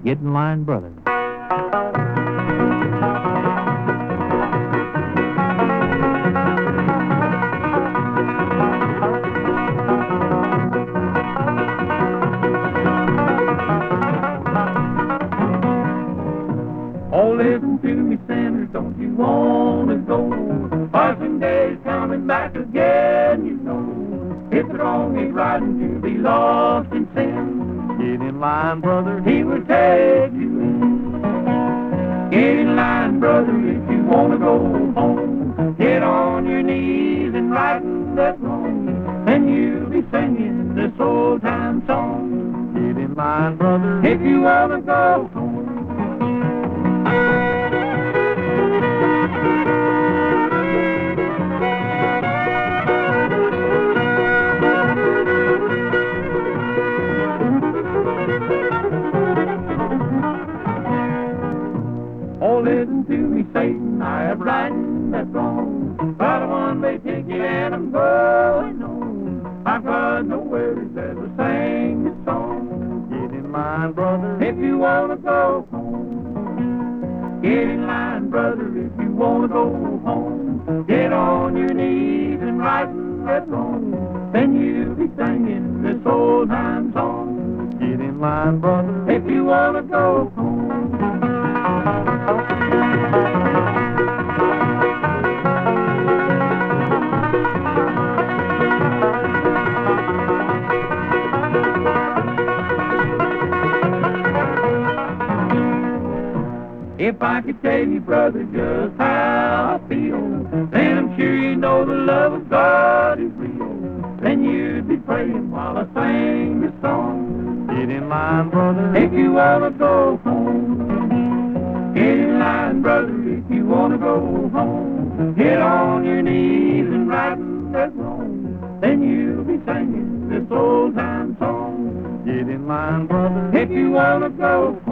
Get in line, brother. Oh, listen to me, Sanders, don't you want to go? Parson Day's coming back again, you know. It's wrong, he's riding to be lost in sin. Get in line, brother. He will take you in. Get in line, brother, if you want to go home. Get on your knees and righten that wrong. Then you'll be singing this old-time song. Get in line, brother. If you want to go home. Oh, listen to me, Satan, I have riding that's wrong. But a one-way ticket and I'm going home. I've got nowhere to ever sing this song. Get in line, brother. If you want to go home. Get in line, brother, if you want to go home. Get on your knees and righten that wrong. Then you'll be singing this old-time song. Get in line, brother. If you want to go home. If I could tell you, brother, just how I feel, then I'm sure you know the love of God is real. Then you'd be praying while I sing this song. Get in line, brother. If you want to go home. Get in line, brother, if you want to go home. Get on your knees and righten that wrong. Then you'll be singing this old-time song. Get in line, brother. If you want to go